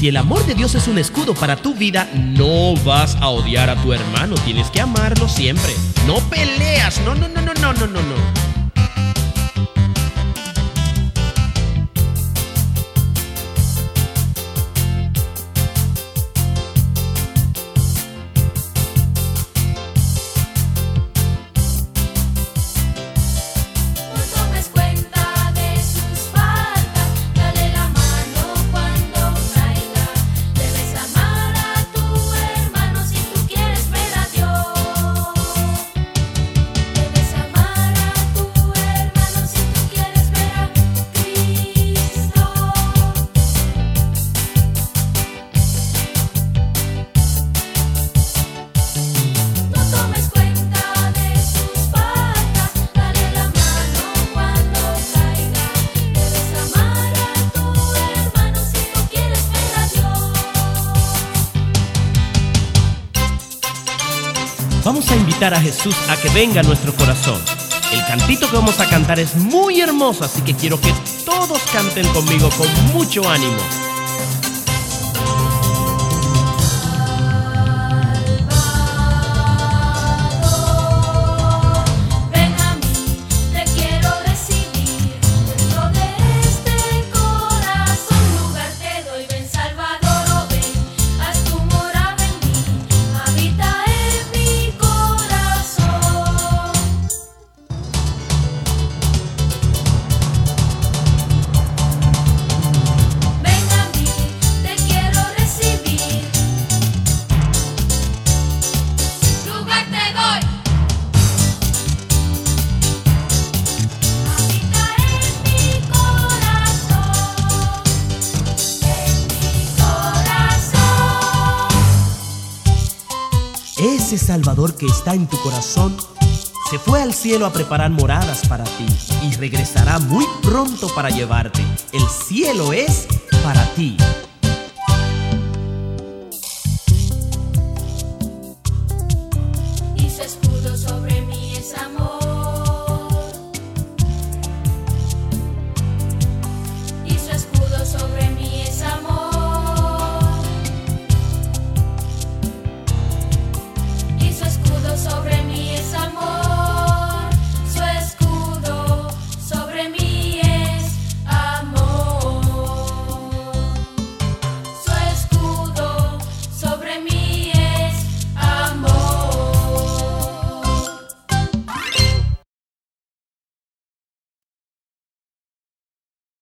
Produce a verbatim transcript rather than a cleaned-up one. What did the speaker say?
Si el amor de Dios es un escudo para tu vida, no vas a odiar a tu hermano. Tienes que amarlo siempre. No peleas. No, no, no, no, no, no, no, no. Vamos a invitar a Jesús a que venga a nuestro corazón. El cantito que vamos a cantar es muy hermoso, así que quiero que todos canten conmigo con mucho ánimo. Ese Salvador que está en tu corazón se fue al cielo a preparar moradas para ti y regresará muy pronto para llevarte. El cielo es para ti.